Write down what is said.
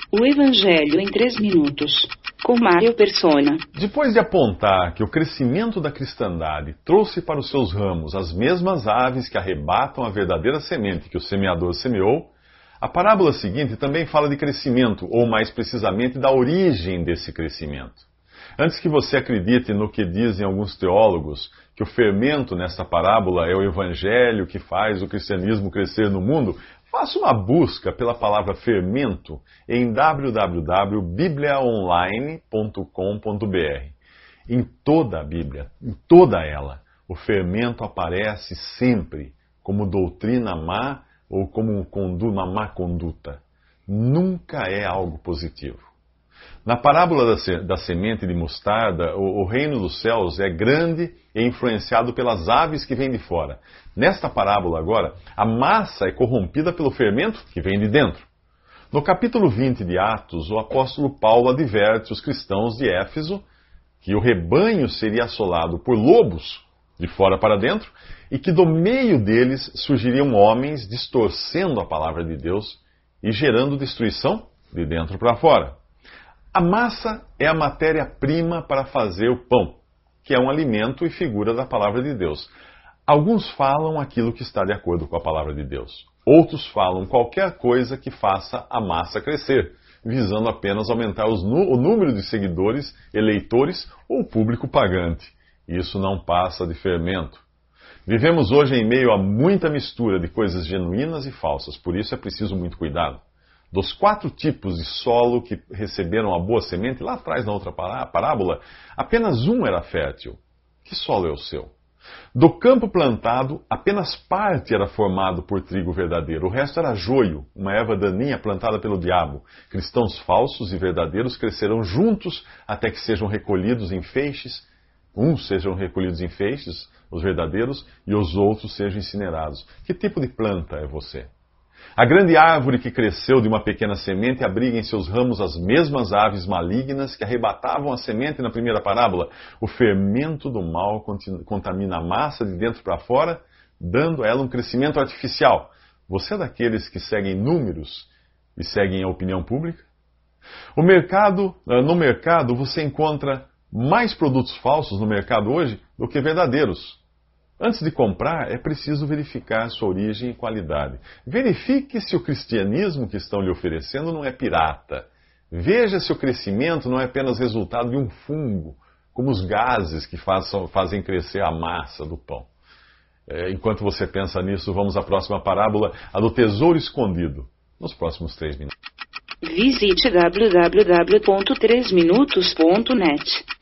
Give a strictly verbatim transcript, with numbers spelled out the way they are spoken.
O Evangelho em três minutos, com Mário Persona. Depois de apontar que o crescimento da cristandade trouxe para os seus ramos as mesmas aves que arrebatam a verdadeira semente que o semeador semeou, a parábola seguinte também fala de crescimento, ou mais precisamente da origem desse crescimento. Antes que você acredite no que dizem alguns teólogos, que o fermento nessa parábola é o evangelho que faz o cristianismo crescer no mundo, faça uma busca pela palavra fermento em w w w ponto biblia online ponto com ponto b r. Em toda a Bíblia, em toda ela, o fermento aparece sempre como doutrina má ou como uma má conduta. Nunca é algo positivo. Na parábola da semente de mostarda, o reino dos céus é grande e influenciado pelas aves que vêm de fora. Nesta parábola agora, a massa é corrompida pelo fermento que vem de dentro. No capítulo vinte de Atos, o apóstolo Paulo adverte os cristãos de Éfeso que o rebanho seria assolado por lobos de fora para dentro e que do meio deles surgiriam homens distorcendo a palavra de Deus e gerando destruição de dentro para fora. A massa é a matéria-prima para fazer o pão, que é um alimento e figura da palavra de Deus. Alguns falam aquilo que está de acordo com a palavra de Deus. Outros falam qualquer coisa que faça a massa crescer, visando apenas aumentar os, o número de seguidores, eleitores ou público pagante. Isso não passa de fermento. Vivemos hoje em meio a muita mistura de coisas genuínas e falsas, por isso é preciso muito cuidado. Dos quatro tipos de solo que receberam a boa semente, lá atrás na outra parábola, apenas um era fértil. Que solo é o seu? Do campo plantado, apenas parte era formado por trigo verdadeiro. O resto era joio, uma erva daninha plantada pelo diabo. Cristãos falsos e verdadeiros crescerão juntos até que sejam recolhidos em feixes. Uns sejam recolhidos em feixes, os verdadeiros, e os outros sejam incinerados. Que tipo de planta é você? A grande árvore que cresceu de uma pequena semente abriga em seus ramos as mesmas aves malignas que arrebatavam a semente na primeira parábola. O fermento do mal contamina a massa de dentro para fora, dando a ela um crescimento artificial. Você é daqueles que seguem números e seguem a opinião pública? O mercado, no mercado você encontra mais produtos falsos no mercado hoje do que verdadeiros. Antes de comprar, é preciso verificar sua origem e qualidade. Verifique se o cristianismo que estão lhe oferecendo não é pirata. Veja se o crescimento não é apenas resultado de um fungo, como os gases que façam, fazem crescer a massa do pão. É, enquanto você pensa nisso, vamos à próxima parábola, a do tesouro escondido, nos próximos três minutos. Visite w w w ponto três minutos ponto net.